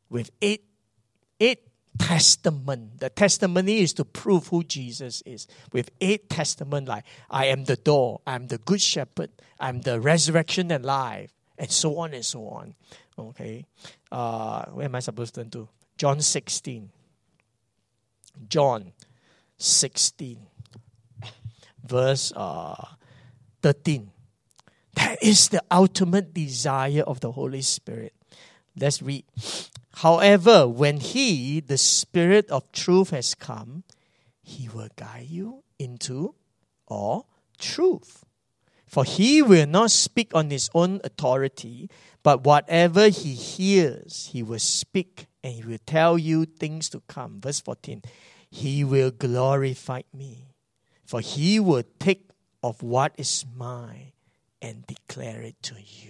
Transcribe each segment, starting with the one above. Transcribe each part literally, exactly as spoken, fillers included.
with eight, eight testament. The testimony is to prove who Jesus is. With eight testament like, I am the door, I am the good shepherd, I am the resurrection and life, and so on and so on. Okay. Uh, where am I supposed to turn to? John sixteen. John sixteen. Verse uh, thirteen. That is the ultimate desire of the Holy Spirit. Let's read. However, when He, the Spirit of truth, has come, He will guide you into all truth. For He will not speak on His own authority, but whatever He hears, He will speak, and He will tell you things to come. Verse fourteen. He will glorify me, for He will take of what is mine and declare it to you.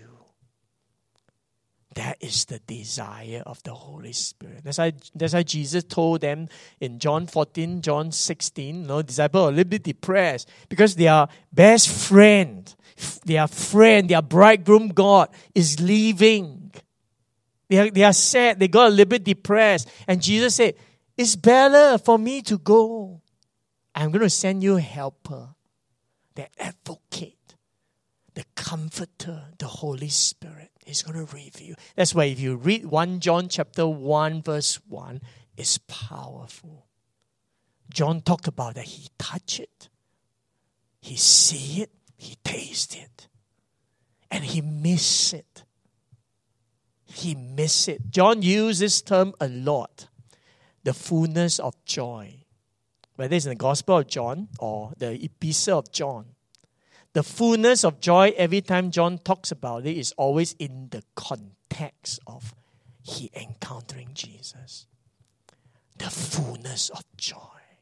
That is the desire of the Holy Spirit. That's why, that's why Jesus told them in John fourteen, John sixteen, you know, disciples are a little bit depressed because their best friend, their friend, their bridegroom God is leaving. They are, they are sad. They got a little bit depressed. And Jesus said, it's better for me to go. I'm going to send you a helper, the advocate, the comforter, the Holy Spirit. He's going to reveal. That's why if you read First John chapter one, verse one, it's powerful. John talked about that. He touched it. He see it. He taste it. And he miss it. He miss it. John used this term a lot. The fullness of joy. Whether it's in the Gospel of John or the Epistle of John. The fullness of joy, every time John talks about it, is always in the context of he encountering Jesus. The fullness of joy.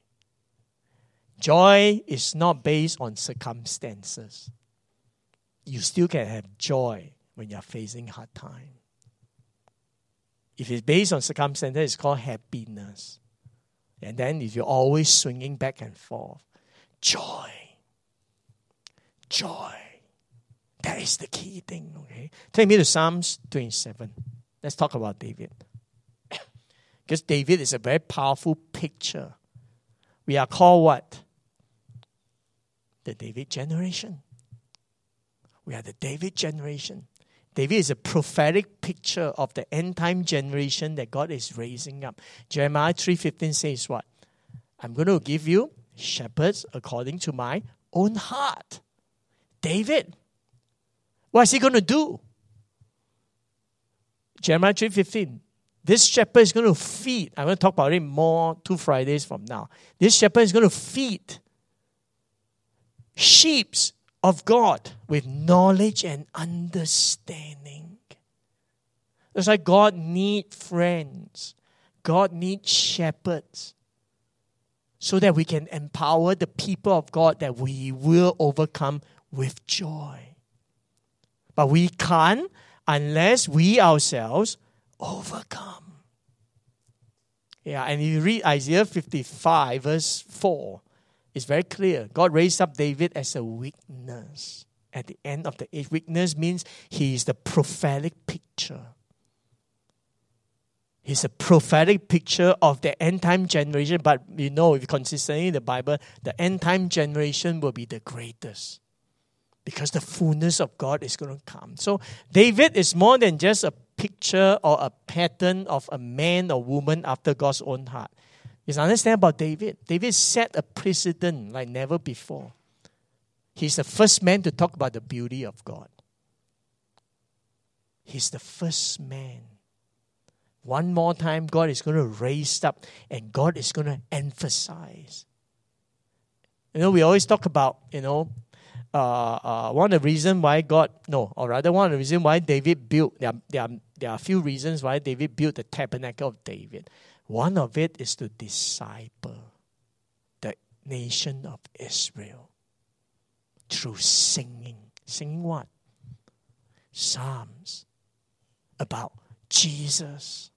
Joy is not based on circumstances. You still can have joy when you're facing hard time. If it's based on circumstances, it's called happiness. And then if you're always swinging back and forth, joy. Joy. That is the key thing, okay? Take me to Psalms twenty-seven. Let's talk about David. Because David is a very powerful picture. We are called what? The David generation. We are the David generation. David is a prophetic picture of the end-time generation that God is raising up. Jeremiah three fifteen says what? I'm going to give you shepherds according to my own heart. David, what is he going to do? Jeremiah three fifteen. This shepherd is going to feed. I'm going to talk about it more two Fridays from now. This shepherd is going to feed sheep of God with knowledge and understanding. That's why God needs friends. God needs shepherds. So that we can empower the people of God that we will overcome with joy. But we can't unless we ourselves overcome. Yeah, and if you read Isaiah fifty-five, verse four, it's very clear. God raised up David as a witness. At the end of the age, witness means he is the prophetic picture. He's a prophetic picture of the end-time generation. But you know, if you consistently in the Bible, the end-time generation will be the greatest. Because the fullness of God is going to come. So David is more than just a picture or a pattern of a man or woman after God's own heart. You understand about David? David set a precedent like never before. He's the first man to talk about the beauty of God. He's the first man. One more time, God is going to raise up and God is going to emphasize. You know, we always talk about, you know, uh, uh, one of the reasons why God, no, or rather one of the reasons why David built, there are, there are, there are a few reasons why David built the tabernacle of David. One of it is to disciple the nation of Israel through singing. Singing what? Psalms about Jesus.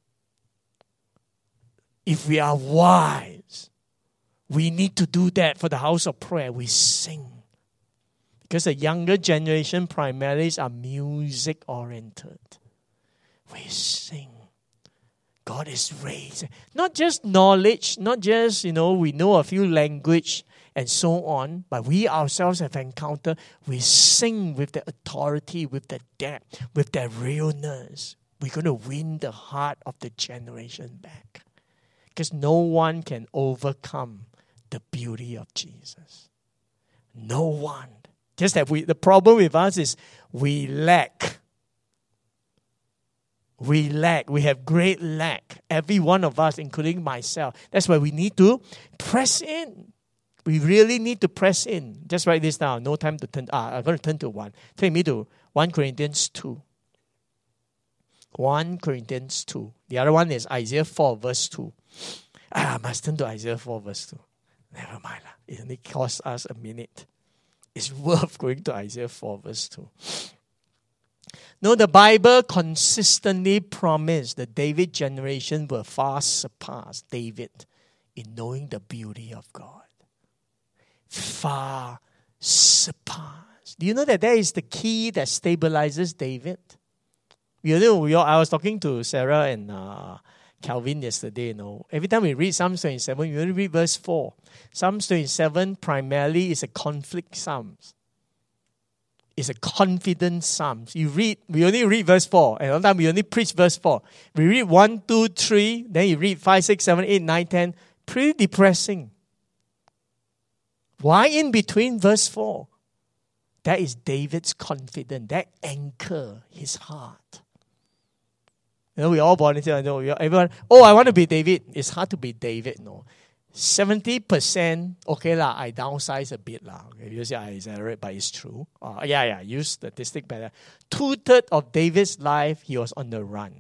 If we are wise, we need to do that for the house of prayer. We sing. Because the younger generation primarily are music-oriented. We sing. God God is raised. Not just knowledge, not just, you know, we know a few language and so on, but we ourselves have encountered, we sing with the authority, with the depth, with the realness. We're going to win the heart of the generation back. Because no one can overcome the beauty of Jesus. No one. Just that we, the problem with us is we lack. We lack. We have great lack. Every one of us, including myself. That's why we need to press in. We really need to press in. Just write this down. No time to turn. Ah, I'm going to turn to one. Take me to First Corinthians two. First Corinthians two. The other one is Isaiah four, verse two. Ah, I must turn to Isaiah four, verse two. Never mind. It only costs us a minute. It's worth going to Isaiah four, verse two. No, the Bible consistently promised the David generation will far surpass David in knowing the beauty of God. Far surpass. Do you know that that is the key that stabilizes David? You know, we all, I was talking to Sarah and uh, Calvin yesterday. You know, every time we read Psalm twenty-seven, we only read verse four. Psalm twenty-seven primarily is a conflict psalm. It's a confident psalm. You read, we only read verse four, and sometimes we only preach verse four. We read one, two, three, then you read five, six, seven, eight, nine, ten. Pretty depressing. Why in between verse four? That is David's confidence. That anchor his heart. You know, we all volunteer. I know everyone. Oh, I want to be David. It's hard to be David. No, seventy percent. Okay lah. I downsize a bit lah. Okay, you say I exaggerate, but it's true. Uh, yeah, yeah. Use statistic better. Two thirds of David's life, he was on the run.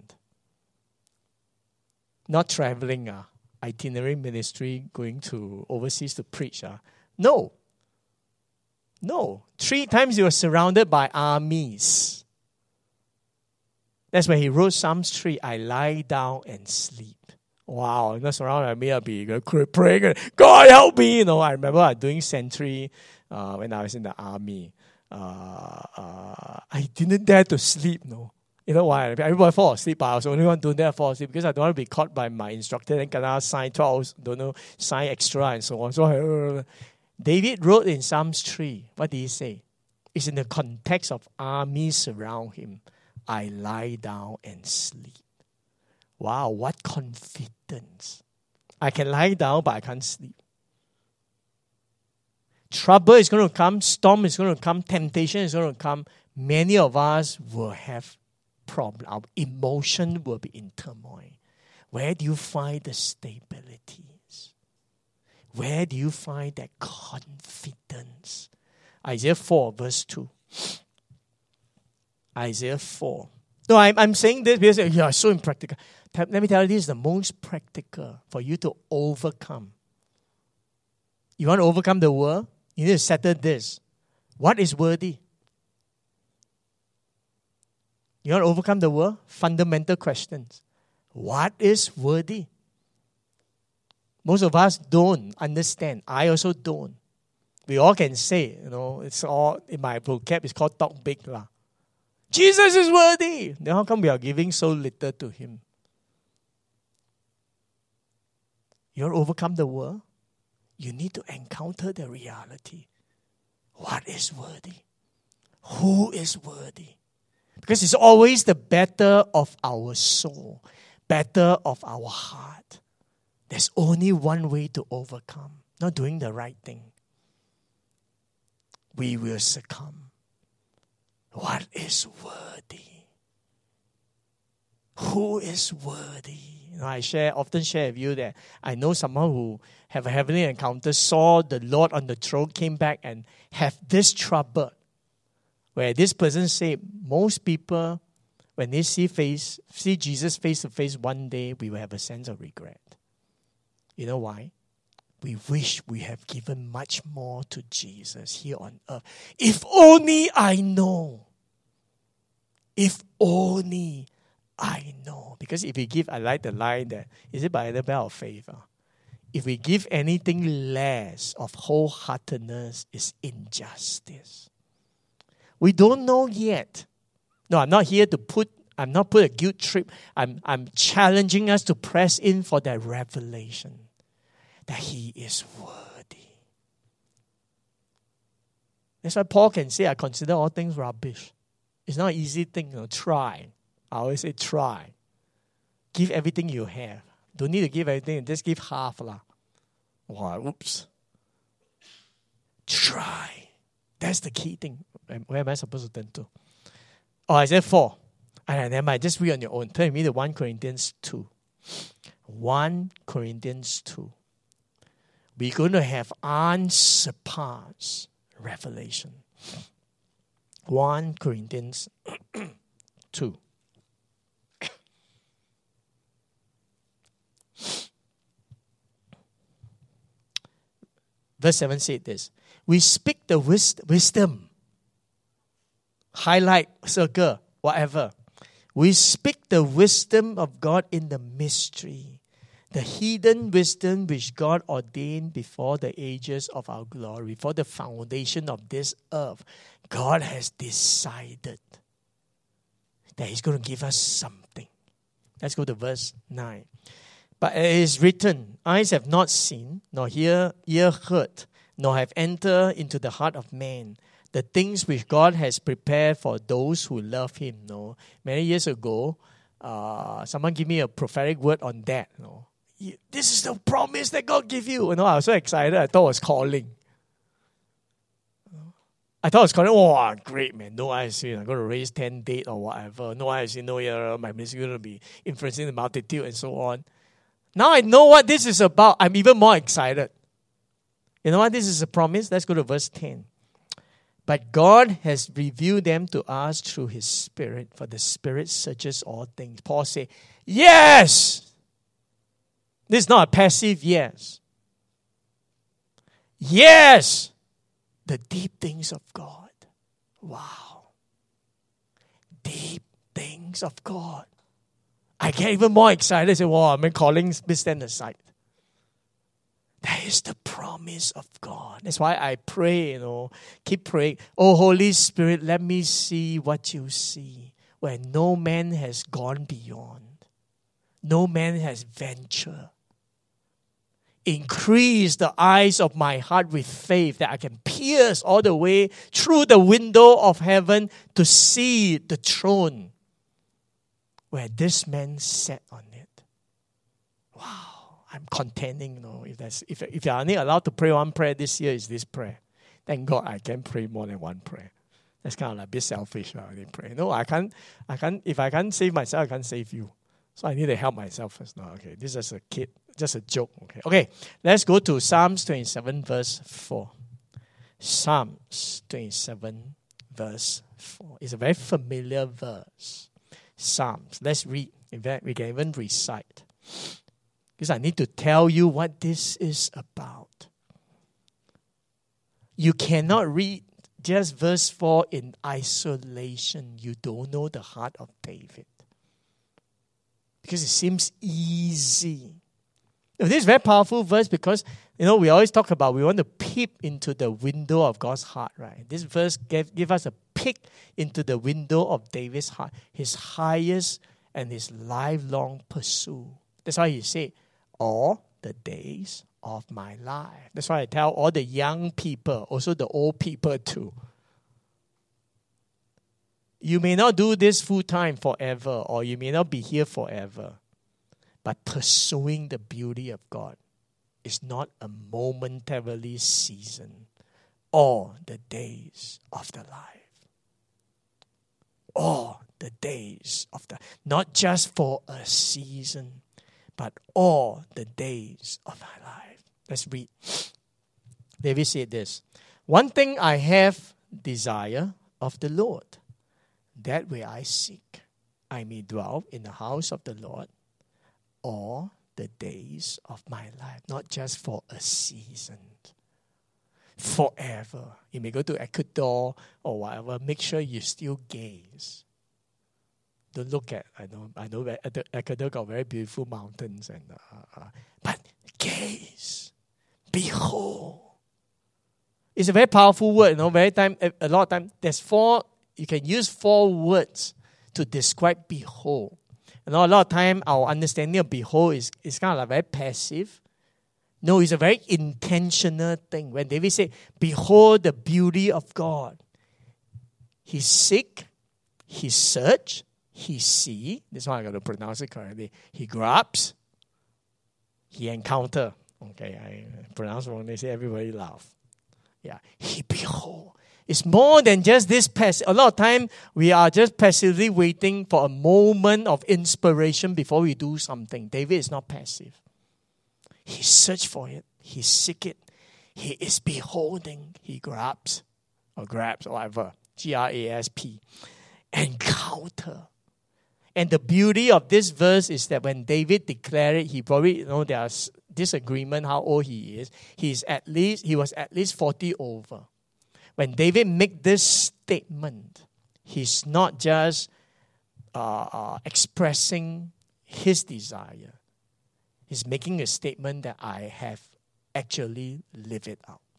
Not traveling. Uh, itinerary ministry, going to overseas to preach. Uh. No. No. Three times he was surrounded by armies. That's when he wrote Psalms three, I lie down and sleep. Wow, I'm not surrounded by me, I'll be praying, God help me. You know, I remember I doing sentry uh, when I was in the army. Uh, uh, I didn't dare to sleep, no. You know why? Everybody fall asleep, but I was the only one doing that fall asleep because I don't want to be caught by my instructor. Then kena sign twelve, don't know, sign extra and so on. So I, uh, David wrote in Psalms three, what did he say? It's in the context of armies surround him. I lie down and sleep. Wow, what confidence. I can lie down, but I can't sleep. Trouble is going to come, storm is going to come, temptation is going to come. Many of us will have problems. Our emotion will be in turmoil. Where do you find the stabilities? Where do you find that confidence? Isaiah four, verse two. Isaiah four. No, I'm, I'm saying this because yeah, it's so impractical. Let me tell you, this is the most practical for you to overcome. You want to overcome the world? You need to settle this. What is worthy? You want to overcome the world? Fundamental questions. What is worthy? Most of us don't understand. I also don't. We all can say, you know, it's all, in my vocab, it's called talk big lah. Jesus is worthy. Then how come we are giving so little to him? You want to overcome the world? You need to encounter the reality. What is worthy? Who is worthy? Because it's always the better of our soul, better of our heart. There's only one way to overcome, not doing the right thing. We will succumb. What is worthy? Who is worthy? You know, I share often share with you that I know someone who have a heavenly encounter, saw the Lord on the throne, came back and have this trouble. Where this person said, most people, when they see face, see Jesus face to face one day, we will have a sense of regret. You know why? We wish we have given much more to Jesus here on earth. If only I know. If only I know. Because if we give, I like the line that, is it by the bell of faith? Uh? If we give anything less of wholeheartedness, is injustice. We don't know yet. No, I'm not here to put I'm not put a guilt trip. I'm, I'm challenging us to press in for that revelation that He is worthy. That's why Paul can say, I consider all things rubbish. It's not an easy thing, you know, try. I always say try. Give everything you have. Don't need to give everything, just give half. Lah. Wow, oops. Try. That's the key thing. Where am I supposed to turn to? Oh, I said four. And then I just read on your own. Turn me to First Corinthians two. First Corinthians two. We're going to have unsurpassed revelation. First Corinthians two. Verse seven said this. We speak the wis- wisdom. Highlight, circle, whatever. We speak the wisdom of God in the mystery. The hidden wisdom which God ordained before the ages of our glory. For the foundation of this earth. God has decided that He's going to give us something. Let's go to verse nine. But it is written, eyes have not seen, nor ear, ear heard, nor have entered into the heart of man the things which God has prepared for those who love Him. No, many years ago, uh, someone gave me a prophetic word on that. No, this is the promise that God gave you. You know, I was so excited. I thought it was calling. I thought it was calling. Oh, great man! No eyes seen. I'm going to raise ten dead or whatever. No eyes seen. No ear. My ministry is going to be influencing the multitude and so on. Now I know what this is about. I'm even more excited. You know what? This is a promise. Let's go to verse ten. But God has revealed them to us through His Spirit, for the Spirit searches all things. Paul said, yes! This is not a passive yes. Yes! The deep things of God. Wow. Deep things of God. I get even more excited. I say, wow, I'm calling, please stand aside. That is the promise of God. That's why I pray, you know, keep praying. Oh, Holy Spirit, let me see what you see, where no man has gone beyond. No man has ventured. Increase the eyes of my heart with faith that I can pierce all the way through the window of heaven to see the throne where this man sat on it. Wow. I'm contending, you know, if that's if if you're only allowed to pray one prayer this year, is this prayer. Thank God I can pray more than one prayer. That's kind of like a bit selfish. I only pray. No, I can't I can't if I can't save myself, I can't save you. So I need to help myself first. No, okay. This is a kid, just a joke. Okay. Okay. Let's go to Psalms twenty-seven, verse four. Psalms twenty-seven, verse four. It's a very familiar verse. Psalms. Let's read. In fact, we can even recite. Because I need to tell you what this is about. You cannot read just verse four in isolation. You don't know the heart of David. Because it seems easy. This is a very powerful verse because, you know, we always talk about we want to peep into the window of God's heart, right? This verse gave, give us a peek into the window of David's heart, his highest and his lifelong pursuit. That's why he said, all the days of my life. That's why I tell all the young people, also the old people too. You may not do this full time forever, or you may not be here forever. But pursuing the beauty of God is not a momentarily season. All the days of the life. All the days of the, not just for a season, but all the days of my life. Let's read. David said this. One thing I have desire of the Lord, that way I seek. I may dwell in the house of the Lord all the days of my life. Not just for a season. Forever. You may go to Ecuador or whatever. Make sure you still gaze. Don't look at, I know, I know Ecuador got very beautiful mountains, and uh, uh, but gaze, behold. It's a very powerful word, you know. Very time, a lot of time, there's four. You can use four words to describe behold. You know, a lot of time our understanding of behold is, is kind of like very passive. No, it's a very intentional thing. When David said, behold the beauty of God, he seek, he search, he see. This one I got to pronounce it correctly. He grabs, he encounter. Okay, I pronounce wrong. They say everybody laugh. Yeah, he behold. It's more than just this passive. A lot of time we are just passively waiting for a moment of inspiration before we do something. David is not passive. He search for it. He seek it. He is beholding. He grabs or grabs or whatever. G R A S P. Encounter. And the beauty of this verse is that when David declared it, he probably, you know, there's disagreement how old he is. He's at least, he was at least forty over. When David make this statement, he's not just uh, uh, expressing his desire. He's making a statement that I have actually lived it out.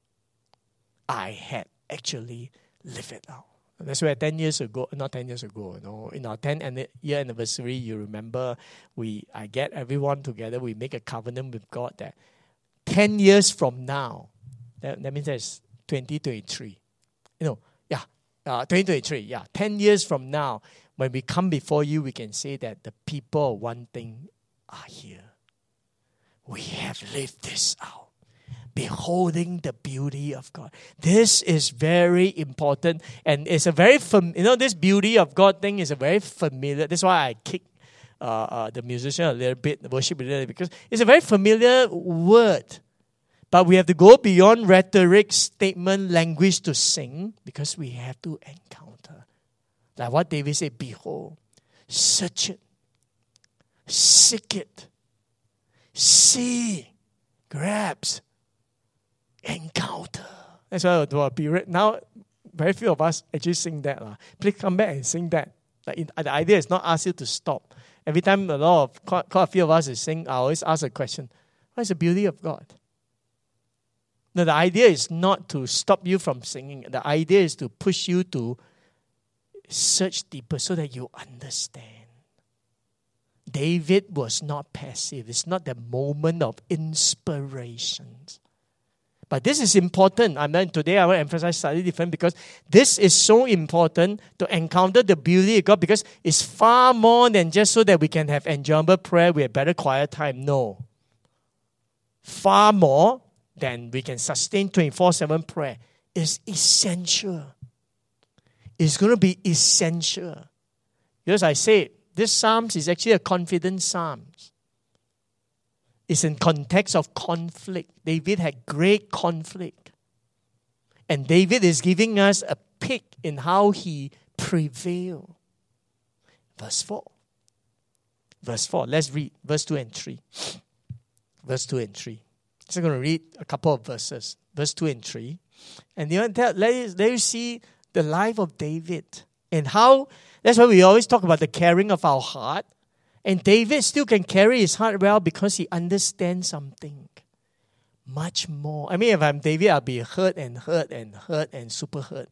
I had actually lived it out. That's why ten years ago, not ten years ago, you know, in our tenth year anniversary, you remember, we I get everyone together, we make a covenant with God that ten years from now, that, that means that's twenty twenty-three. You know, yeah, uh, twenty twenty-three, yeah, ten years from now, when we come before you, we can say that the people of one thing are here. We have lived this out. Beholding the beauty of God. This is very important, and it's a very fam- you know this beauty of God thing is a very familiar. That's why I kick uh, uh, the musician a little bit, the worship a little bit, because it's a very familiar word. But we have to go beyond rhetoric, statement, language to sing, because we have to encounter. Like what David said, behold, search it, seek it, see, grabs, encounter. That's why do a period. Now, very few of us actually sing that. Uh. Please come back and sing that. Like in, the idea is not ask you to stop. Every time a lot of, quite, quite a few of us is sing, I always ask a question, what is the beauty of God? No, the idea is not to stop you from singing. The idea is to push you to search deeper so that you understand. David was not passive. It's not the moment of inspiration. But this is important. I mean, today I want to emphasize slightly different because this is so important to encounter the beauty of God, because it's far more than just so that we can have enjoyable prayer, we have better quiet time. No. Far more than we can sustain twenty-four seven prayer. Is essential. It's going to be essential. Because I said, this Psalms is actually a confident Psalms. It's in context of conflict. David had great conflict. And David is giving us a peek in how he prevailed. Verse four. Verse four. Let's read verse two and three. Verse two and three. So I'm going to read a couple of verses. Verse two and three. And you want to tell, let, you, let you see the life of David. And how, that's why we always talk about the caring of our heart. And David still can carry his heart well because he understands something much more. I mean, if I'm David, I'll be hurt and hurt and hurt and super hurt.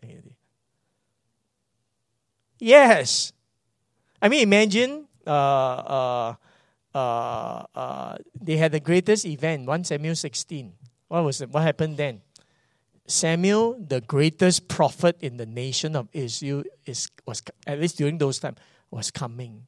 Yes. I mean, imagine uh, uh, uh, uh, they had the greatest event, First Samuel sixteen. What was it? What happened then? Samuel, the greatest prophet in the nation of Israel, is was at least during those times, was coming.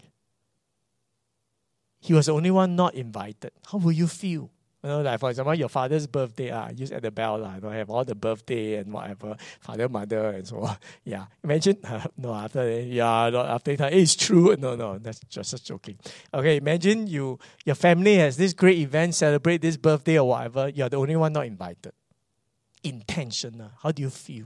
He was the only one not invited. How will you feel? You know, like for example, your father's birthday, ah, you just at the bell, lah, you know, have all the birthday and whatever, father, mother, and so on. Yeah, imagine, uh, no, after that, yeah, no, after that, it's true. No, no, that's just, just joking. Okay, imagine you, your family has this great event, celebrate this birthday or whatever, you're the only one not invited. Intentional. How do you feel?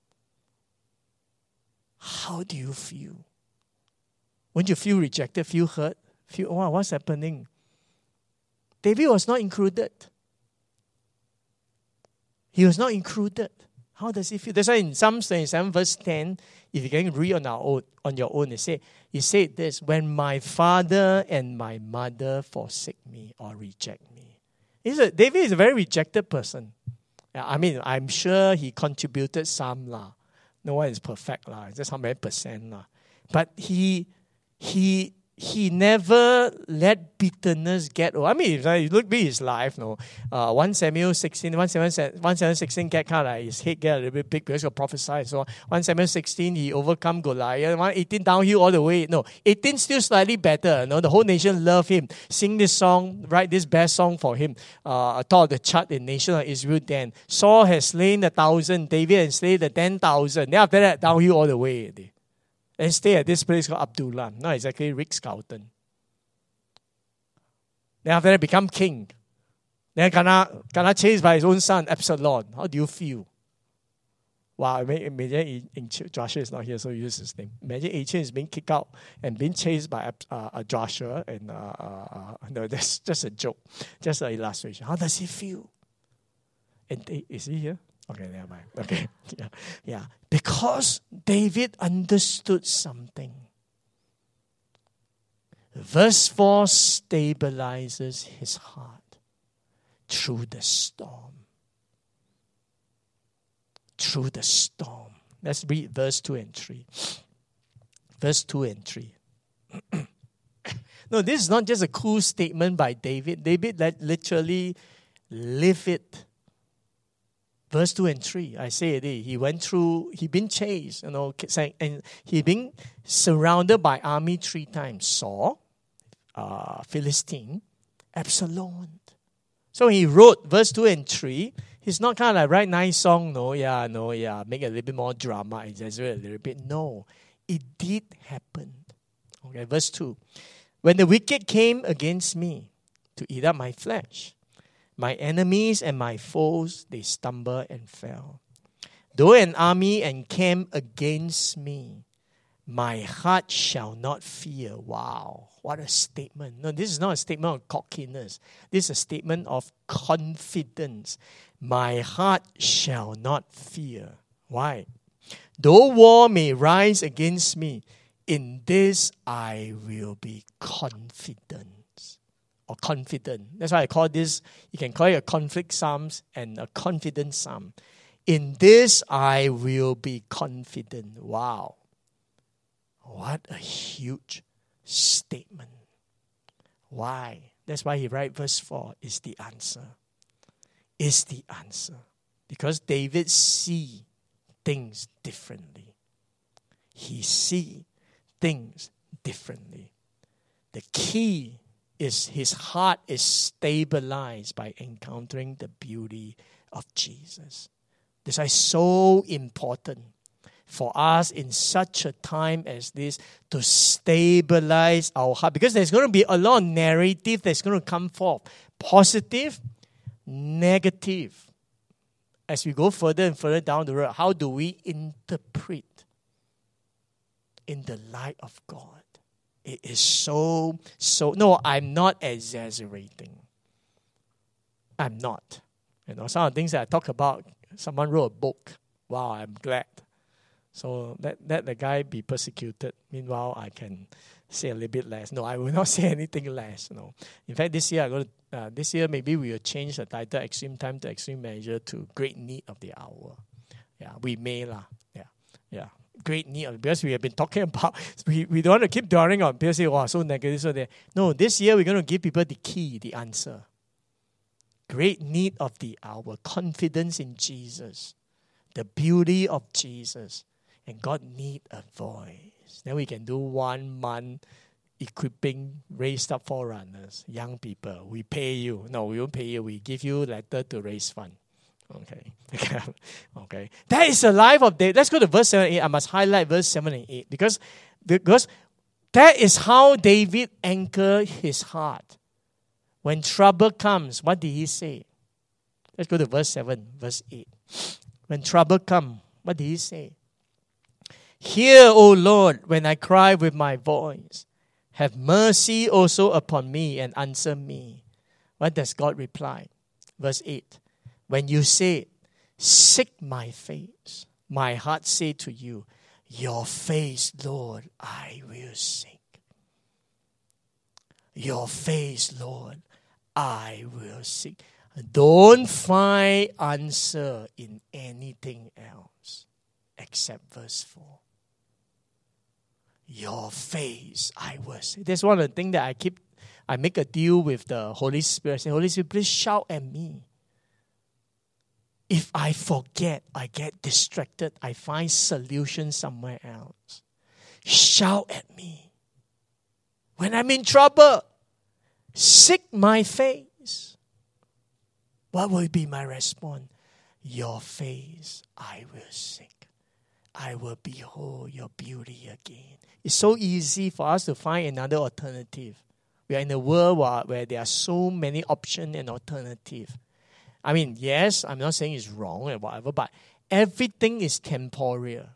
How do you feel? Won't you feel rejected, feel hurt? Feel, wow, what's happening? David was not included. He was not included. How does he feel? That's why in Psalm twenty-seven verse ten, if you can read on our own, on your own, it say, he said this, when my father and my mother forsake me or reject me. He's a, David is a very rejected person. I mean, I'm sure he contributed some lah. No one is perfect lah. Just how many percent lah. But he, he, he never let bitterness get over. I mean, if you look at his life, no, uh, First Samuel sixteen, First Samuel sixteen get kind of like his head get a little bit big because of prophesy. So First Samuel sixteen, he overcome Goliath. One eighteen downhill all the way. No, eighteen still slightly better. No, the whole nation love him. Sing this song, write this best song for him. Uh, top of the chart in nation of Israel. Then Saul has slain the thousand, David has slain the ten thousand. Then after that, downhill all the way. And stay at this place called Abdullah, not exactly Ritz-Carlton. Then after that, become king. Then gonna, gonna chased by his own son, Absalom. How do you feel? Wow, imagine Joshua is not here, so use his name. Imagine Achan is being kicked out and being chased by uh, Joshua. And uh, uh, no, that's just a joke, just an illustration. How does he feel? And they, is he here? Okay, never mind. Okay, yeah, yeah. Because David understood something. Verse four stabilizes his heart through the storm. Through the storm. Let's read verse two and three. Verse two and three. No, this is not just a cool statement by David. David literally lived it. Verse two and three, I say it, he went through, he been chased, you know, and he been surrounded by army three times. Saul, uh, Philistine, Absalom. So he wrote verse two and three. He's not kind of like write nice song, no, yeah, no, yeah, make it a little bit more drama, exaggerate a little bit. No, it did happen. Okay, verse two. When the wicked came against me to eat up my flesh, my enemies and my foes, they stumbled and fell. Though an army encamp against me, my heart shall not fear. Wow, what a statement. No, this is not a statement of cockiness. This is a statement of confidence. My heart shall not fear. Why? Though war may rise against me, in this I will be confident. Or confident. That's why I call this, you can call it a conflict psalms and a confident psalm. In this I will be confident. Wow. What a huge statement. Why? That's why he writes verse four is the answer. Is the answer. Because David see things differently. He see things differently. The key is his heart is stabilized by encountering the beauty of Jesus. This is so important for us in such a time as this to stabilize our heart. Because there's going to be a lot of narrative that's going to come forth. Positive, negative. As we go further and further down the road, how do we interpret in the light of God? It is so, so, no, I'm not exaggerating. I'm not. You know, some of the things that I talk about, someone wrote a book. Wow, I'm glad. So let, let the guy be persecuted. Meanwhile, I can say a little bit less. No, I will not say anything less. No. In fact, this year, I'm going to, uh, this year maybe we will change the title Extreme Time to Extreme Measure to Great Need of the Hour. Yeah, we may lah. Yeah, yeah. Great need, because we have been talking about, we, we don't want to keep dwelling on people say, wow, so negative, so there. No, this year we're going to give people the key, the answer. Great need of the hour, confidence in Jesus, the beauty of Jesus, and God need a voice. Then we can do one month equipping raised up forerunners, young people. We pay you. No, we won't pay you. We give you letter to raise fund. Okay. Okay. That is the life of David. Let's go to verse seven and eight. I must highlight verse seven and eight because, because that is how David anchored his heart. When trouble comes, what did he say? Let's go to verse seven, verse eight. When trouble comes, what did he say? Hear, O Lord, when I cry with my voice. Have mercy also upon me and answer me. What does God reply? Verse eight. When you say, seek my face, my heart say to you, your face, Lord, I will seek. Your face, Lord, I will seek. Don't find answer in anything else except verse four. your face I will see. That's one of the things that I keep, I make a deal with the Holy Spirit. I say, Holy Spirit, please shout at me. If I forget, I get distracted, I find solution somewhere else. Shout at me. When I'm in trouble, seek my face. What will be my response? Your face I will seek. I will behold your beauty again. It's so easy for us to find another alternative. We are in a world where, where there are so many options and alternatives. I mean, yes, I'm not saying it's wrong and whatever, but everything is temporal.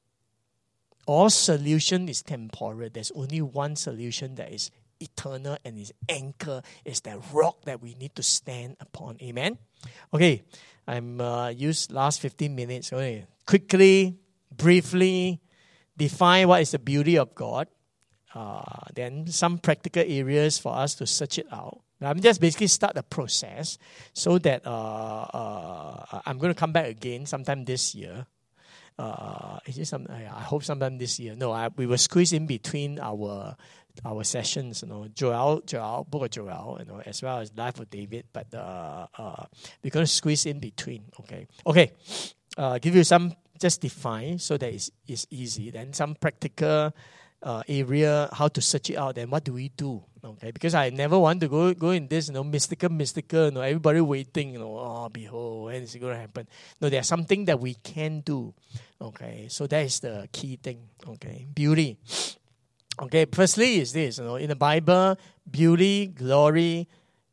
All solution is temporal. There's only one solution that is eternal, and is anchor, is that rock that we need to stand upon. Amen? Okay, I'm uh, use last fifteen minutes. Okay. Quickly, briefly, define what is the beauty of God. Uh, then some practical areas for us to search it out. I'm just basically start the process so that uh, uh, I'm going to come back again sometime this year. Uh, is it some? I hope sometime this year. No, I, we will squeeze in between our our sessions. You know, Joel, Joel, Book of Joel, you know, as well as Life of David. But uh, uh, we're going to squeeze in between. Okay, okay. Uh, give you some just define so that it's, it's easy. Then some practical uh, area how to search it out. Then what do we do? Okay, because I never want to go go in this, you know, mystical, mystical, you know, everybody waiting, you know, oh, behold, when is it going to happen? No, there's something that we can do. Okay, so that is the key thing. Okay, beauty. Okay, firstly is this, you know, in the Bible, beauty, glory,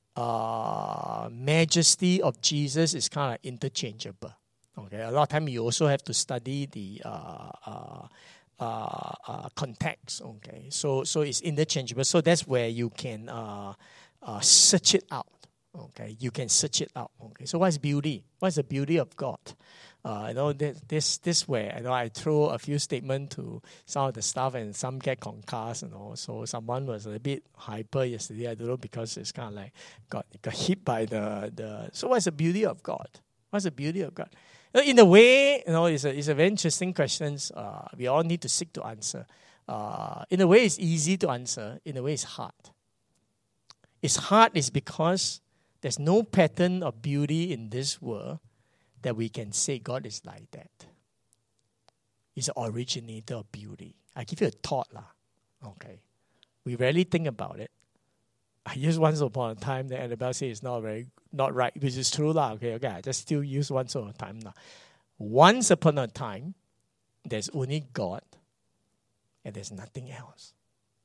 uh, majesty of Jesus is kind of interchangeable. Okay, a lot of time you also have to study the uh, uh, Uh, uh, context, okay, so so it's interchangeable. So that's where you can uh, uh, search it out. Okay, you can search it out. Okay, so what's beauty? What's the beauty of God? Uh, you know, this this this way. You know, I throw a few statements to some of the staff, and some get concussed. You know, so someone was a bit hyper yesterday. I don't know, because it's kind of like got got hit by the the. So what's the beauty of God? What's the beauty of God? In a way, you know, it's a, it's a very interesting question. Uh, we all need to seek to answer. Uh, in a way, it's easy to answer. In a way, it's hard. It's hard is because there's no pattern of beauty in this world that we can say God is like that. He's the originator of beauty. I give you a thought, lah. Okay. We rarely think about it. I used once upon a time that Annabelle said it's not very not right, which is true lah. Okay, okay. I just still use once upon a time now. Once upon a time, there's only God, and there's nothing else.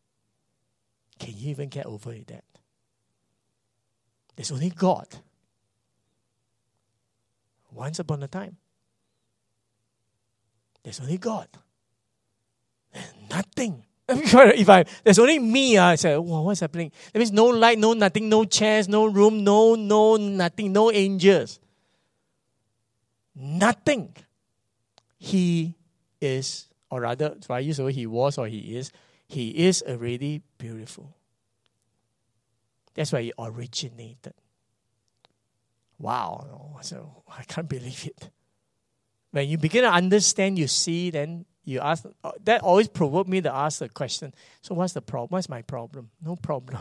Can you even get over that? There's only God. Once upon a time, there's only God. There's nothing. If I there's only me, uh, I say, wow, what's happening? That means no light, no nothing, no chairs, no room, no, no, nothing, no angels. Nothing. He is, or rather, if I use the word he was or he is, he is already beautiful. That's why he originated. Wow, so I can't believe it. When you begin to understand, you see, then you ask, that always provoked me to ask the question, so what's the problem? What's my problem? No problem.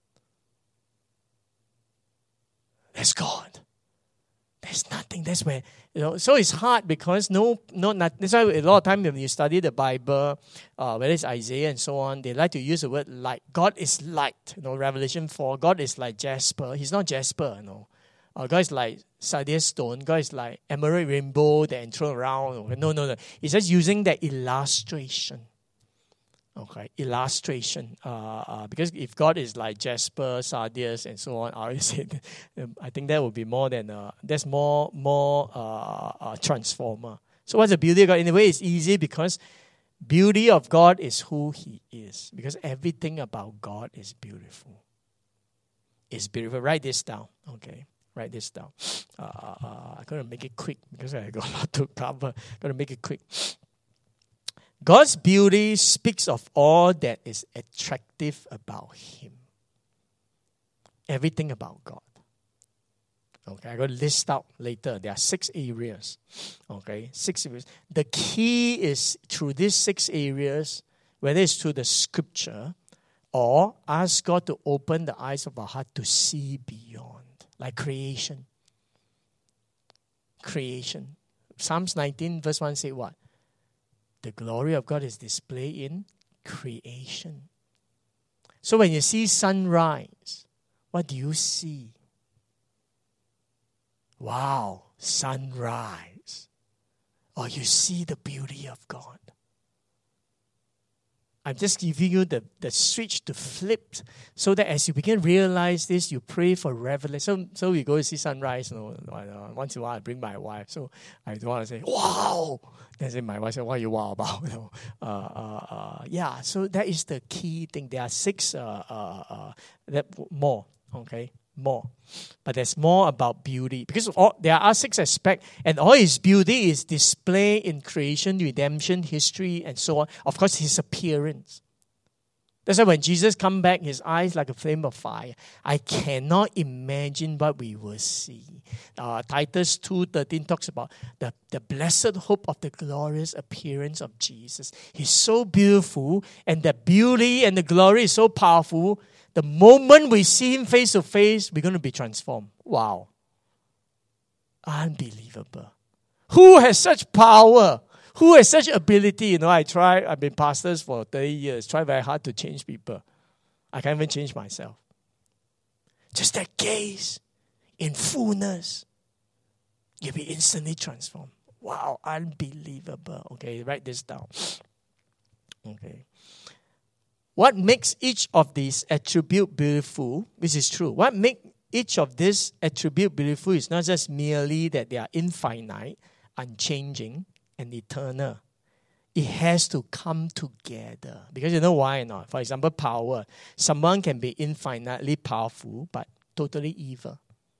There's God. There's nothing. That's where, you know, so it's hard because no, no, not, that's why a lot of time when you study the Bible, uh, whether it's Isaiah and so on, they like to use the word light. God is light. You know, Revelation four, God is like jasper. He's not jasper, you know. Uh, God is like sardius stone. God is like emerald rainbow that thrown around. No, no, no. It's just using that illustration. Okay, illustration. Uh, uh, because if God is like jasper, sardius, and so on, I always say, I think that would be more than uh, that's more more uh, uh, transformer. So what's the beauty of God? In a way, it's easy because beauty of God is who He is. Because everything about God is beautiful. It's beautiful. Write this down. Okay. Write this down. Uh, uh, I'm going to make it quick because I got a lot to cover. I'm going to make it quick. God's beauty speaks of all that is attractive about Him. Everything about God. Okay, I'm going to list out later. There are six areas. Okay, six areas. The key is through these six areas, whether it's through the scripture or ask God to open the eyes of our heart to see beyond, like creation. Creation. Psalms nineteen verse one say what? The glory of God is displayed in creation. So when you see sunrise, what do you see? Wow, sunrise. Or you see the beauty of God. I'm just giving you the, the switch to flip so that as you begin to realize this, you pray for revelation. So, so we go to see sunrise. You know, once in a while, I bring my wife. So I don't want to say, wow. Then say, my wife said, what are you wow about? You know, uh, uh, uh, yeah, so that is the key thing. There are six uh, uh, uh, that more, okay? More. But there's more about beauty. Because all, there are six aspects, and all his beauty is displayed in creation, redemption, history, and so on. Of course, his appearance. That's why when Jesus come back, his eyes like a flame of fire. I cannot imagine what we will see. Uh, Titus two thirteen talks about the, the blessed hope of the glorious appearance of Jesus. He's so beautiful, and the beauty and the glory is so powerful. The moment we see him face to face, we're going to be transformed. Wow. Unbelievable. Who has such power? Who has such ability? You know, I try, I've been pastors for thirty years, try very hard to change people. I can't even change myself. Just that gaze in fullness, you'll be instantly transformed. Wow, unbelievable. Okay, write this down. Okay. What makes each of these attributes beautiful, which is true, what makes each of these attributes beautiful is not just merely that they are infinite, unchanging, and eternal. It has to come together. Because you know why or not? For example, power. Someone can be infinitely powerful, but totally evil.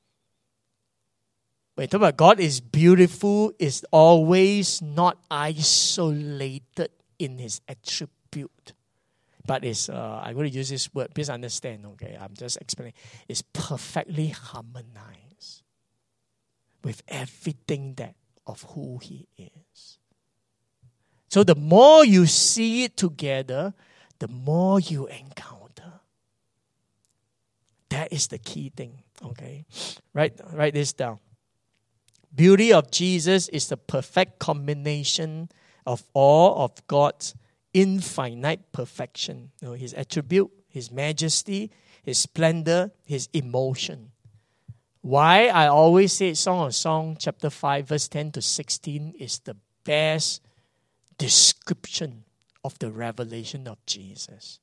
When you talk about God is beautiful, is always not isolated in his attribute. But it's, uh, I'm going to use this word, please understand, okay? I'm just explaining. It's perfectly harmonized with everything that of who he is. So the more you see it together, the more you encounter. That is the key thing, okay? Write, write this down. Beauty of Jesus is the perfect combination of all of God's infinite perfection. You know, his attribute, his majesty, his splendor, his emotion. Why I always say Song of Songs chapter five verse ten to sixteen is the best description of the revelation of Jesus.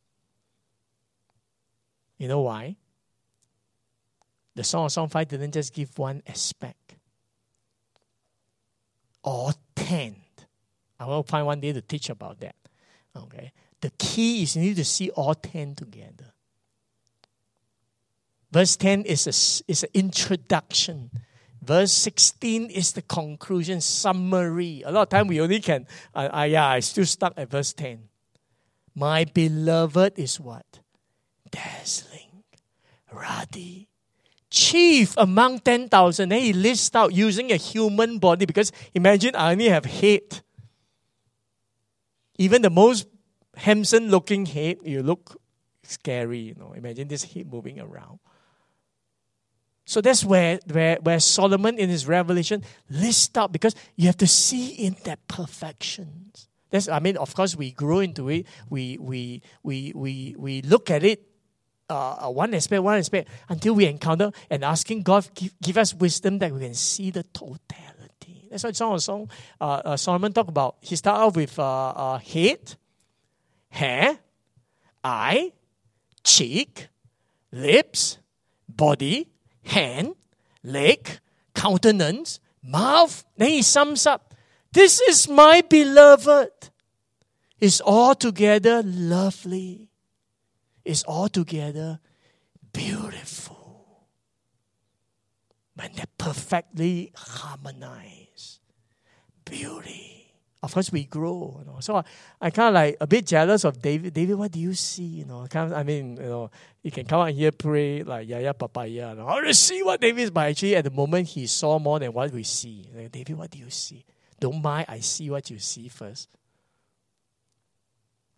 You know why? The Song of Songs five didn't just give one aspect. Or ten. I will find one day to teach about that. Okay. The key is you need to see all ten together. Verse ten is a, is an introduction. Verse sixteen is the conclusion, summary. A lot of time we only can, uh, uh, yeah, I still stuck at verse ten. My beloved is what? Dazzling, ruddy, chief among ten thousand. Then he lists out using a human body because imagine I only have head. Even the most handsome looking head, you look scary, you know. Imagine this head moving around. So that's where, where, where Solomon in his revelation lists out because you have to see in that perfection. That's, I mean, of course, we grow into it. We we we we we look at it uh, one aspect, one aspect until we encounter and asking God give, give us wisdom that we can see the totality. That's why Song of Song, uh, uh, Solomon talked about. He started off with uh, uh, head, hair, eye, cheek, lips, body, hand, leg, countenance, mouth. Then he sums up. This is my beloved. It's altogether lovely. It's altogether beautiful. When they're perfectly harmonized. Beauty. Of course, we grow. You know. So I, I kind of like a bit jealous of David. David, what do you see? You know, kind of, I mean, you know, you can come out here pray like yeah, yeah, papaya. You know, I want to see what David is. But actually, at the moment, he saw more than what we see. Like, David, what do you see? Don't mind, I see what you see first.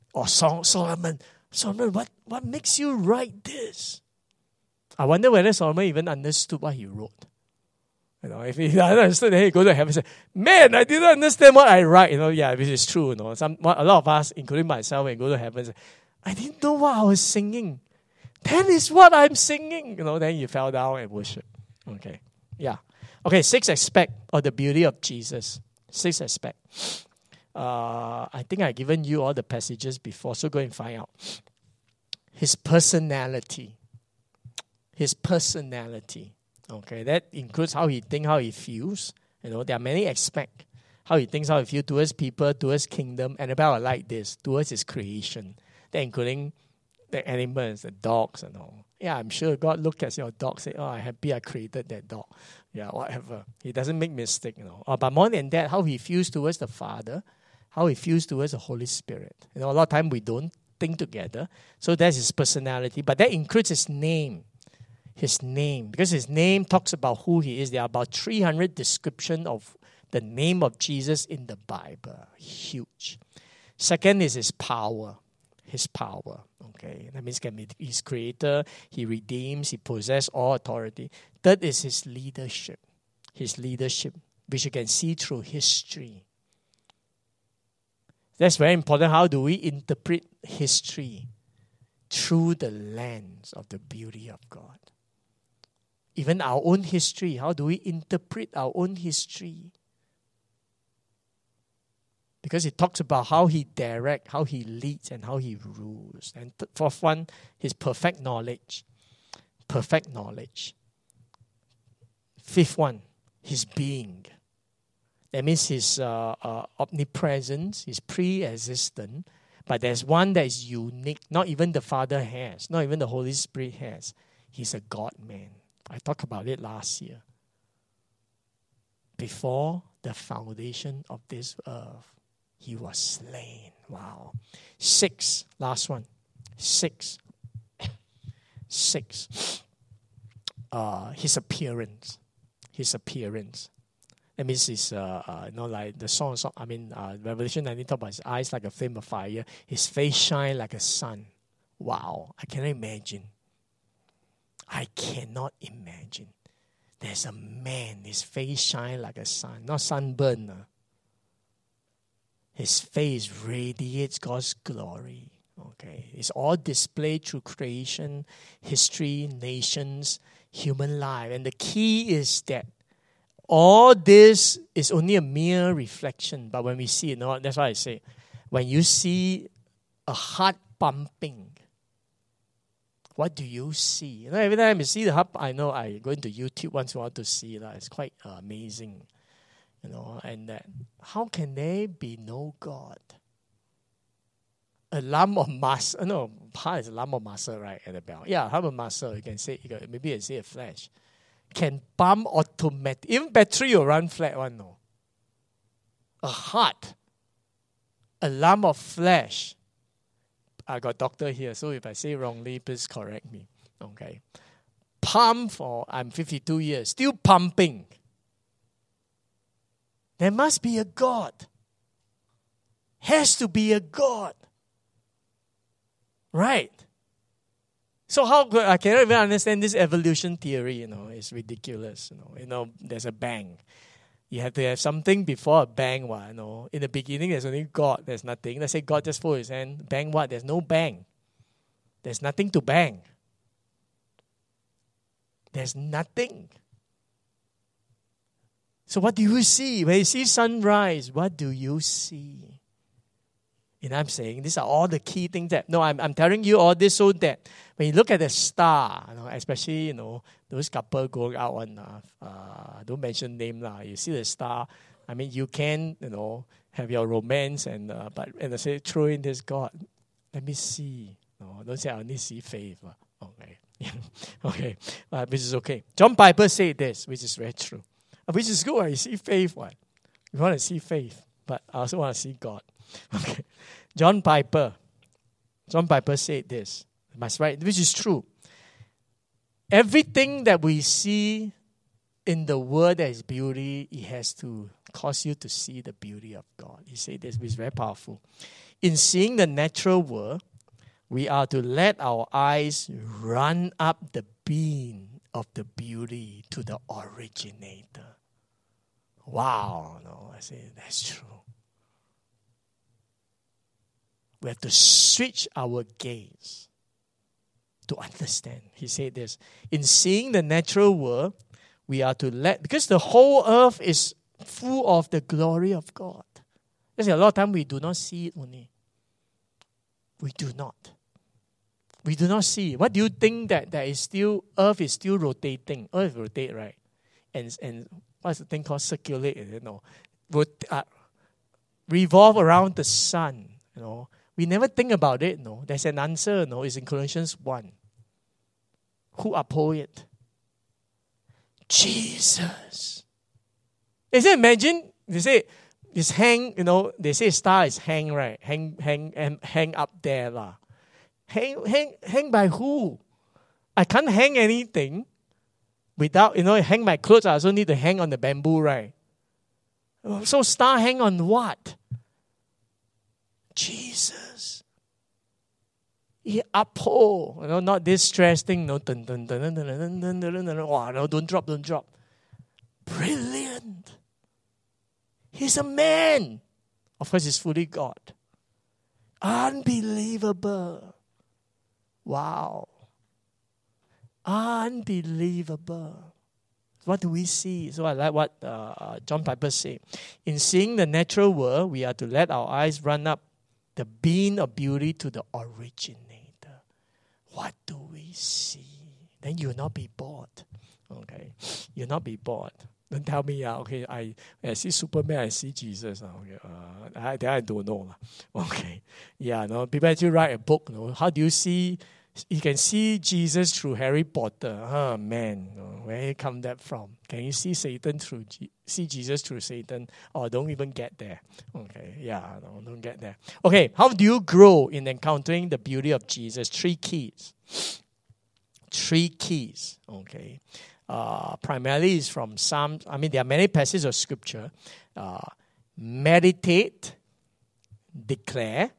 Or Sol- Solomon, Solomon, what, what makes you write this? I wonder whether Solomon even understood what he wrote. You know, if he understood, then he go to heaven and say, man, I didn't understand what I write. You know, yeah, which is true. You know, some a lot of us, including myself, when go to heaven, say, I didn't know what I was singing. That is what I'm singing. You know, then you fell down and worship. Okay, yeah. Okay, sixth aspect of the beauty of Jesus. Sixth aspect. Uh, I think I've given you all the passages before, so go and find out. His personality. His personality. Okay, that includes how he thinks, how he feels. You know, there are many aspects. How he thinks, how he feels towards people, towards kingdom, and about like this, towards his creation. That including the animals, the dogs and all. Yeah, I'm sure God look at your dog, say, oh, I'm happy I created that dog. Yeah, whatever. He doesn't make mistake, you know. Oh, but more than that, how he feels towards the Father, how he feels towards the Holy Spirit. You know, a lot of time we don't think together. So that's his personality. But that includes his name. His name. Because his name talks about who he is. There are about three hundred descriptions of the name of Jesus in the Bible. Huge. Second is his power. His power. Okay. That means can be his creator. He redeems. He possesses all authority. Third is his leadership. His leadership, which you can see through history. That's very important. How do we interpret history? Through the lens of the beauty of God. Even our own history, how do we interpret our own history? Because it talks about how he directs, how he leads, and how he rules. And th- fourth one, his perfect knowledge. Perfect knowledge. Fifth one, his being. That means his uh, uh, omnipresence, his pre-existent. But there's one that is unique. Not even the Father has. Not even the Holy Spirit has. He's a God-man. I talked about it last year. Before the foundation of this earth, he was slain. Wow. Six. Last one. Six. Six. Uh, his appearance. His appearance. That means his, uh, uh, you know, like the song, song I mean, uh, Revelation nineteen talk about his eyes like a flame of fire. His face shine like a sun. Wow. I cannot imagine. I cannot imagine. There's a man, his face shine like a sun. Not sunburn. Uh. His face radiates God's glory. Okay. It's all displayed through creation, history, nations, human life. And the key is that all this is only a mere reflection. But when we see it, no, that's why I say, when you see a heart pumping, what do you see? You know, every time you see the heart, I know I go into YouTube once in a while to see that. It's quite uh, amazing. You know, and that how can there be no God? A lump of muscle, no, heart is a lump of muscle, right, at the bell. Yeah, lump of muscle, you can say, you can, maybe you can say a flesh. Can pump automatic. Even battery will run flat one, no. A heart, a lump of flesh. I got doctor here, so if I say wrongly, please correct me. Okay. Pump for, I'm fifty-two years, still pumping. There must be a God. Has to be a God. Right? So how could, I cannot even understand this evolution theory, you know, it's ridiculous, you know. You know, there's a bang. You have to have something before a bang, what, you know. In the beginning, there's only God, there's nothing. Let's say God just fold his hand, bang what? There's no bang. There's nothing to bang. There's nothing. So what do you see? When you see sunrise, what do you see? And I'm saying these are all the key things that, no, I'm, I'm telling you all this so that when you look at the star, you know, especially, you know, those couple going out on, uh, uh, don't mention name lah. You see the star, I mean, you can, you know, have your romance and, uh, but, and I say, throw in this God. Let me see. No, don't say I only see faith. Uh. Okay. Okay. Uh, which is okay. John Piper said this, which is very true. Uh, which is good when you see faith, what? You want to see faith, but I also want to see God. Okay. John Piper. John Piper said this. Must write, which is true. Everything that we see in the world that is beauty, it has to cause you to see the beauty of God. He said this, which is very powerful. In seeing the natural world, we are to let our eyes run up the beam of the beauty to the originator. Wow, no, I say that's true. We have to switch our gaze to understand. He said this, in seeing the natural world, we are to let, because the whole earth is full of the glory of God. There's a lot of time we do not see it only. We do not. We do not see. What do you think that that is still, earth is still rotating? Earth rotate, right? And and what's the thing called circulate, you know? Rot- uh, revolve around the sun, you know? We never think about it, no. There's an answer, no. It's in Colossians one. Who uphold it? Jesus. They say, imagine, they say, it's hang, you know, they say star is hang, right? Hang, hang, and hang up there, lah. Hang, hang, hang by who? I can't hang anything without, you know, hang my clothes. I also need to hang on the bamboo, right? So star hang on what? Jesus. He uphold, you know, not this stress thing, no, dun, dun, dun, dun, dun, dun, dun, dun, dun, wow, no, don't drop, don't drop. Brilliant. He's a man. Of course, he's fully God. Unbelievable. Wow. Unbelievable. What do we see? So I like what uh, John Piper said. In seeing the natural world, we are to let our eyes run up the beam of beauty to the originator. What do we see? Then you'll not be bored. Okay. You'll not be bored. Don't tell me, uh, okay, I, I see Superman, I see Jesus. Uh, okay, uh, I, then I don't know. Uh. Okay. Yeah, no, people actually write a book. No? How do you see, you can see Jesus through Harry Potter. Oh, man, no, where come that from? Can you see Satan through, G- see Jesus through Satan? Or oh, don't even get there. Okay, yeah, no, don't get there. Okay, how do you grow in encountering the beauty of Jesus? Three keys. Three keys, okay. Uh, primarily is from Psalms. I mean, there are many passages of Scripture. Uh, meditate, declare,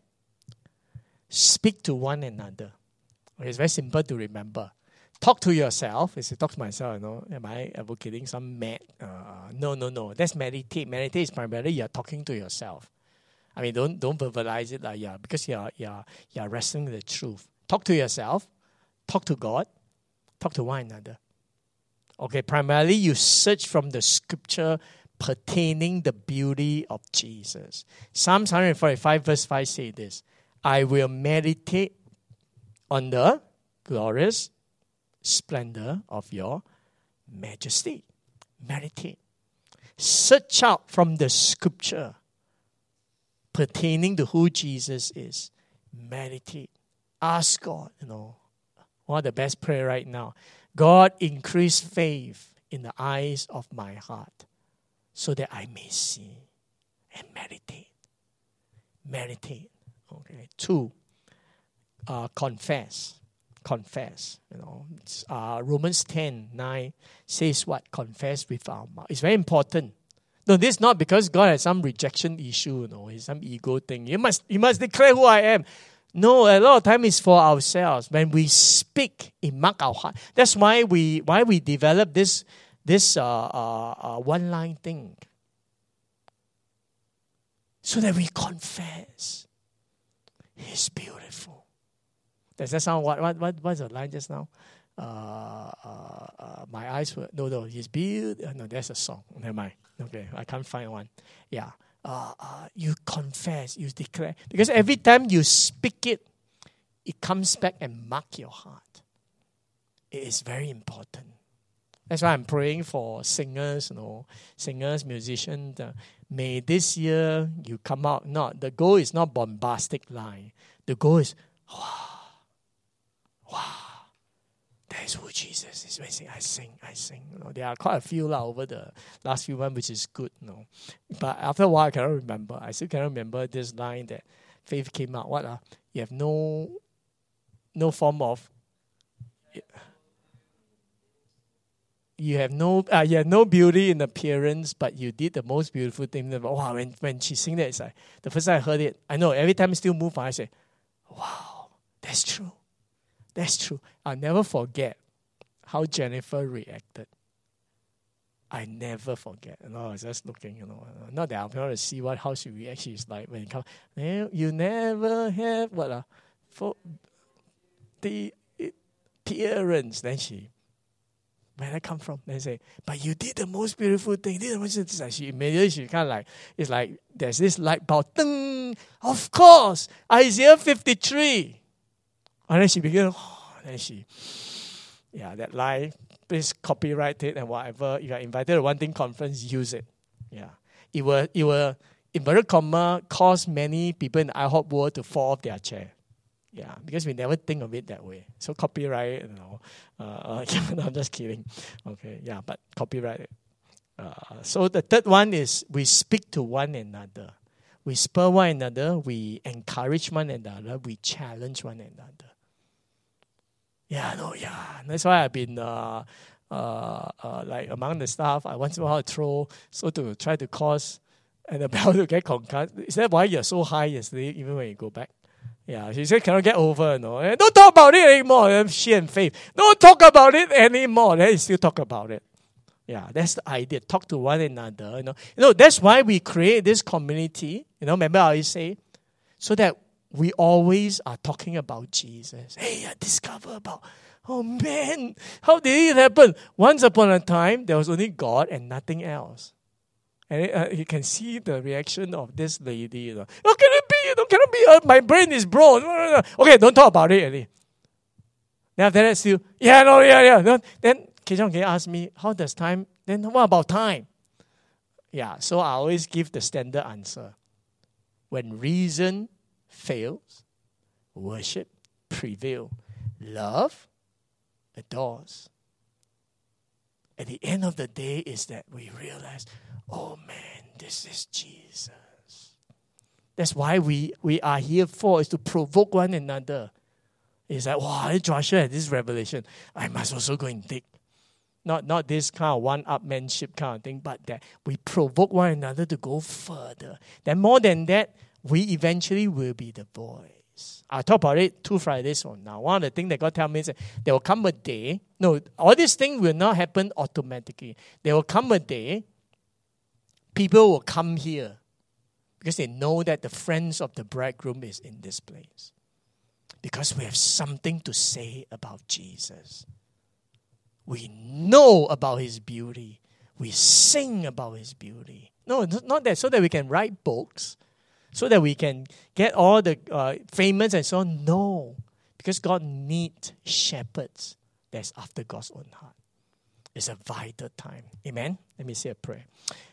speak to one another. Okay, it's very simple to remember. Talk to yourself. As I talk to myself, you know, am I advocating some mad? Uh, no, no, no. That's meditate. Meditate is primarily you're talking to yourself. I mean, don't don't verbalize it, like, yeah, because you're you're you're wrestling the truth. Talk to yourself. Talk to God. Talk to one another. Okay, primarily you search from the Scripture pertaining the beauty of Jesus. Psalms one forty-five verse five say this, I will meditate on the glorious splendor of your majesty. Meditate. Search out from the Scripture pertaining to who Jesus is. Meditate. Ask God, you know, one of the best prayer right now. God, increase faith in the eyes of my heart so that I may see and meditate. Meditate. Okay. Two, uh, confess. Confess. You know, uh, Romans ten nine says what? Confess with our mouth. It's very important. No, this is not because God has some rejection issue. No, it's some ego thing. You must, you must declare who I am. No, a lot of time it's for ourselves. When we speak, it marks our heart. That's why we why we develop this this uh, uh, uh, one line thing, so that we confess. He's beautiful. Does that sound what what what what's the line just now? Uh, uh, uh, my eyes were no no. He's beautiful. No, that's a song. Never mind. Okay, I can't find one. Yeah. Uh, uh, you confess, you declare. Because every time you speak it, it comes back and marks your heart. It is very important. That's why I'm praying for singers, you know, singers, musicians. Uh, may this year you come out, not, the goal is not bombastic line. The goal is, wow, wow. That is who Jesus is. When I sing, I sing, I sing. You know, there are quite a few la, over the last few months, which is good. You know. But after a while, I cannot remember. I still cannot remember this line that Faith came out. What? Uh, you have no no form of... you have no uh, you have no beauty in appearance, but you did the most beautiful thing. Wow, when, when she sing that, it's like, the first time I heard it, I know every time I still move, I say, wow, that's true. That's true. I'll never forget how Jennifer reacted. I never forget. You know, I was just looking, you know, not that I'm going to see what how she reacts. She's like, when it comes, you never have what uh, for the appearance. Then she, where did I come from? Then say, but you did the most beautiful thing. Did the most beautiful thing. She immediately, she kind of like, it's like, there's this light bulb. Ding! Of course, Isaiah fifty-three. And then she began, oh, then she, yeah, that line, please copyright it and whatever. If you are invited to one thing conference, use it. Yeah. It will, it will, inverted comma, cause many people in the IHOP world to fall off their chair. Yeah, because we never think of it that way. So copyright, you know. Uh, uh, no, I'm just kidding. Okay, yeah, but copyright it. Uh, so the third one is we speak to one another. We spur one another. We encourage one another. We challenge one another. Yeah, no, yeah. That's why I've been uh, uh, uh, like among the staff. I once in a while throw so to try to cause Annabelle to get concussed. Is that why you're so high yesterday, even when you go back? Yeah, she said cannot get over. No, don't talk about it anymore. She and Faith, don't talk about it anymore. Then you still talk about it. Yeah, that's the idea. Talk to one another. You know, you know that's why we create this community. You know, remember I always say, so that we always are talking about Jesus. Hey, I discovered about, oh man, how did it happen? Once upon a time, there was only God and nothing else. And it, uh, you can see the reaction of this lady. You know, how can it be? You know, cannot be. Uh, my brain is blown. Okay, don't talk about it anymore. Then after that, still, yeah, no, yeah, yeah. No. Then Kejong can ask me, how does time, then what about time? Yeah, so I always give the standard answer. When reason fails, worship prevail. Love adores. At the end of the day is that we realize, oh man, this is Jesus. That's why we, we are here for, is to provoke one another. It's like, wow, Joshua had this revelation. I must also go and dig. Not, not this kind of one-upmanship kind of thing, but that we provoke one another to go further. Then more than that, we eventually will be the voice. I'll talk about it two Fridays from now. One of the things that God tells me is that there will come a day, no, all these things will not happen automatically. There will come a day, people will come here because they know that the friends of the bridegroom is in this place. Because we have something to say about Jesus. We know about his beauty. We sing about his beauty. No, not that so that we can write books, so that we can get all the uh, famous and so on. No, because God needs shepherds that's after God's own heart. It's a vital time. Amen? Let me say a prayer.